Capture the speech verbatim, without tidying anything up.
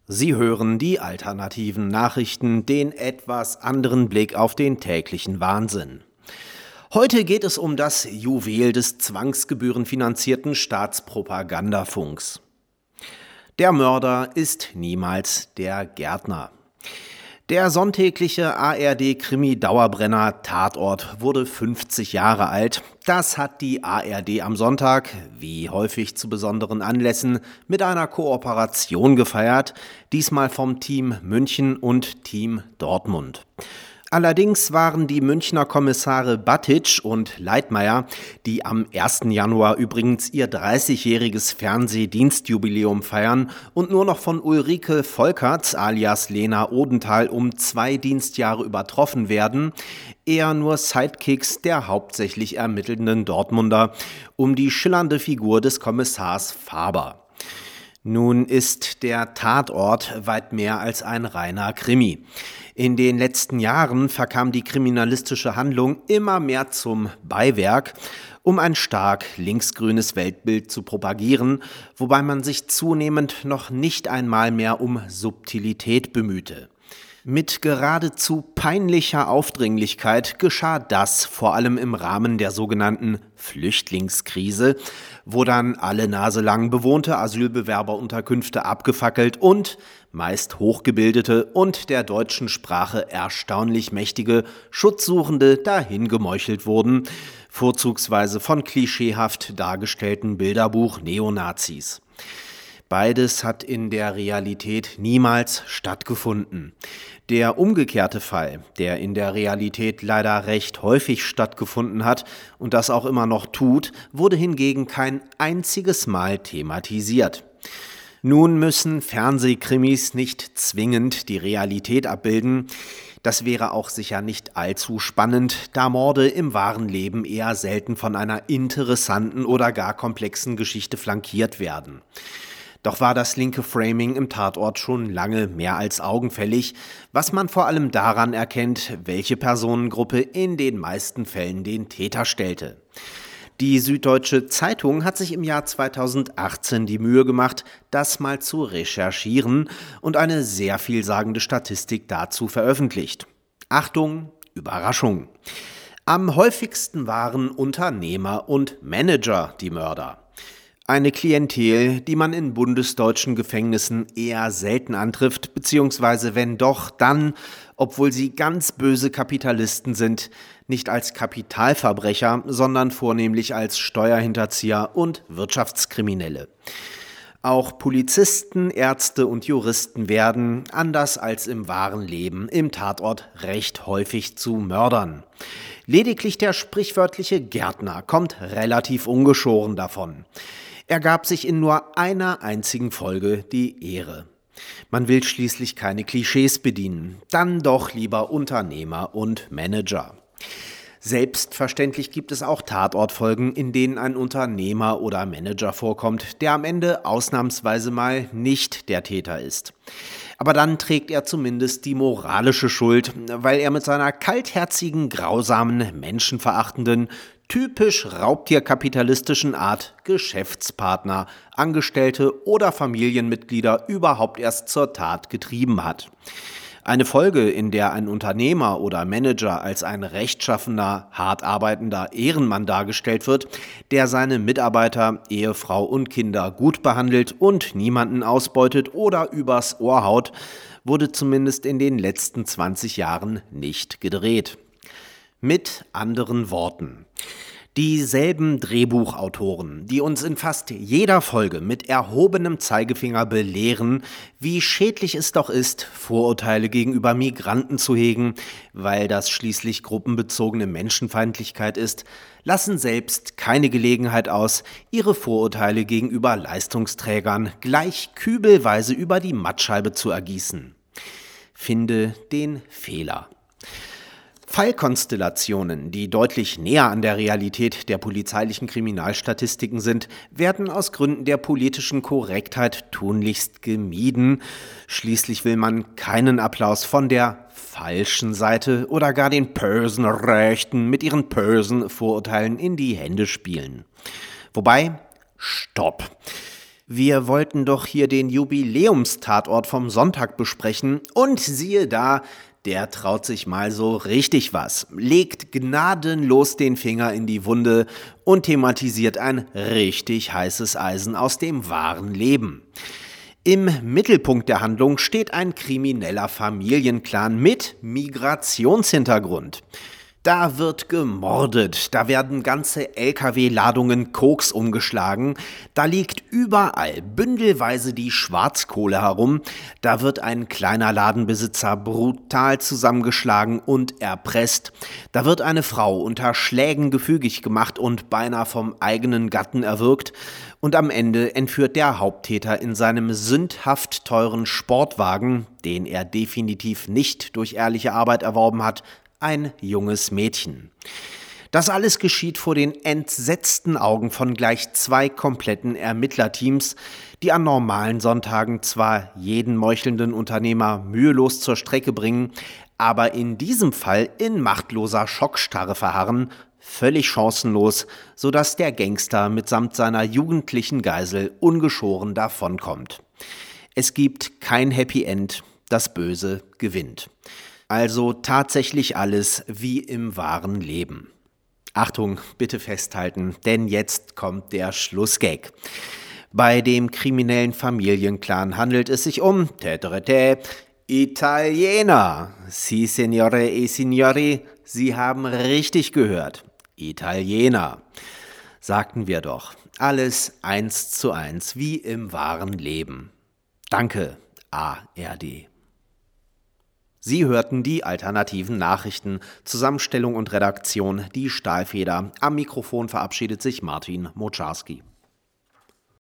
Sie hören die alternativen Nachrichten, den etwas anderen Blick auf den täglichen Wahnsinn. Heute geht es um das Juwel des zwangsgebührenfinanzierten Staatspropagandafunks. Der Mörder ist niemals der Gärtner. Der sonntägliche A R D-Krimi-Dauerbrenner Tatort wurde fünfzig Jahre alt. Das hat die A R D am Sonntag, wie häufig zu besonderen Anlässen, mit einer Kooperation gefeiert, diesmal vom Team München und Team Dortmund. Allerdings waren die Münchner Kommissare Batic und Leitmayr, die am ersten Januar übrigens ihr dreißigjähriges Fernsehdienstjubiläum feiern und nur noch von Ulrike Volkerts alias Lena Odenthal um zwei Dienstjahre übertroffen werden, eher nur Sidekicks der hauptsächlich ermittelnden Dortmunder um die schillernde Figur des Kommissars Faber. Nun ist der Tatort weit mehr als ein reiner Krimi. In den letzten Jahren verkam die kriminalistische Handlung immer mehr zum Beiwerk, um ein stark linksgrünes Weltbild zu propagieren, wobei man sich zunehmend noch nicht einmal mehr um Subtilität bemühte. Mit geradezu peinlicher Aufdringlichkeit geschah das vor allem im Rahmen der sogenannten Flüchtlingskrise, wo dann alle naselang bewohnte Asylbewerberunterkünfte abgefackelt und meist hochgebildete und der deutschen Sprache erstaunlich mächtige Schutzsuchende dahin gemeuchelt wurden, vorzugsweise von klischeehaft dargestellten Bilderbuch-Neonazis. Beides hat in der Realität niemals stattgefunden. Der umgekehrte Fall, der in der Realität leider recht häufig stattgefunden hat und das auch immer noch tut, wurde hingegen kein einziges Mal thematisiert. Nun müssen Fernsehkrimis nicht zwingend die Realität abbilden. Das wäre auch sicher nicht allzu spannend, da Morde im wahren Leben eher selten von einer interessanten oder gar komplexen Geschichte flankiert werden. Doch war das linke Framing im Tatort schon lange mehr als augenfällig, was man vor allem daran erkennt, welche Personengruppe in den meisten Fällen den Täter stellte. Die Süddeutsche Zeitung hat sich im Jahr zweitausendachtzehn die Mühe gemacht, das mal zu recherchieren und eine sehr vielsagende Statistik dazu veröffentlicht. Achtung, Überraschung! Am häufigsten waren Unternehmer und Manager die Mörder. Eine Klientel, die man in bundesdeutschen Gefängnissen eher selten antrifft, beziehungsweise wenn doch, dann, obwohl sie ganz böse Kapitalisten sind, nicht als Kapitalverbrecher, sondern vornehmlich als Steuerhinterzieher und Wirtschaftskriminelle. Auch Polizisten, Ärzte und Juristen werden, anders als im wahren Leben, im Tatort recht häufig zu Mördern. Lediglich der sprichwörtliche Gärtner kommt relativ ungeschoren davon. Er gab sich in nur einer einzigen Folge die Ehre. Man will schließlich keine Klischees bedienen, dann doch lieber Unternehmer und Manager. Selbstverständlich gibt es auch Tatortfolgen, in denen ein Unternehmer oder Manager vorkommt, der am Ende ausnahmsweise mal nicht der Täter ist. Aber dann trägt er zumindest die moralische Schuld, weil er mit seiner kaltherzigen, grausamen, menschenverachtenden, typisch raubtierkapitalistischen Art Geschäftspartner, Angestellte oder Familienmitglieder überhaupt erst zur Tat getrieben hat. Eine Folge, in der ein Unternehmer oder Manager als ein rechtschaffener, hart arbeitender Ehrenmann dargestellt wird, der seine Mitarbeiter, Ehefrau und Kinder gut behandelt und niemanden ausbeutet oder übers Ohr haut, wurde zumindest in den letzten zwanzig Jahren nicht gedreht. Mit anderen Worten: Dieselben Drehbuchautoren, die uns in fast jeder Folge mit erhobenem Zeigefinger belehren, wie schädlich es doch ist, Vorurteile gegenüber Migranten zu hegen, weil das schließlich gruppenbezogene Menschenfeindlichkeit ist, lassen selbst keine Gelegenheit aus, ihre Vorurteile gegenüber Leistungsträgern gleich kübelweise über die Mattscheibe zu ergießen. Finde den Fehler. Fallkonstellationen, die deutlich näher an der Realität der polizeilichen Kriminalstatistiken sind, werden aus Gründen der politischen Korrektheit tunlichst gemieden. Schließlich will man keinen Applaus von der falschen Seite oder gar den bösen Rechten mit ihren bösen Vorurteilen in die Hände spielen. Wobei, stopp! Wir wollten doch hier den Jubiläumstatort vom Sonntag besprechen und siehe da, der traut sich mal so richtig was, legt gnadenlos den Finger in die Wunde und thematisiert ein richtig heißes Eisen aus dem wahren Leben. Im Mittelpunkt der Handlung steht ein krimineller Familienclan mit Migrationshintergrund. Da wird gemordet, da werden ganze L K W-Ladungen Koks umgeschlagen, da liegt überall bündelweise die Schwarzkohle herum, da wird ein kleiner Ladenbesitzer brutal zusammengeschlagen und erpresst, da wird eine Frau unter Schlägen gefügig gemacht und beinahe vom eigenen Gatten erwürgt und am Ende entführt der Haupttäter in seinem sündhaft teuren Sportwagen, den er definitiv nicht durch ehrliche Arbeit erworben hat, ein junges Mädchen. Das alles geschieht vor den entsetzten Augen von gleich zwei kompletten Ermittlerteams, die an normalen Sonntagen zwar jeden meuchelnden Unternehmer mühelos zur Strecke bringen, aber in diesem Fall in machtloser Schockstarre verharren, völlig chancenlos, sodass der Gangster mitsamt seiner jugendlichen Geisel ungeschoren davonkommt. Es gibt kein Happy End, das Böse gewinnt. Also tatsächlich alles wie im wahren Leben. Achtung, bitte festhalten, denn jetzt kommt der Schlussgag. Bei dem kriminellen Familienclan handelt es sich um täterete, Italiener. Si, signore e signori, Sie haben richtig gehört. Italiener. Sagten wir doch. Alles eins zu eins, wie im wahren Leben. Danke, A R D. Sie hörten die alternativen Nachrichten, Zusammenstellung und Redaktion, die Stahlfeder. Am Mikrofon verabschiedet sich Martin Moczarski.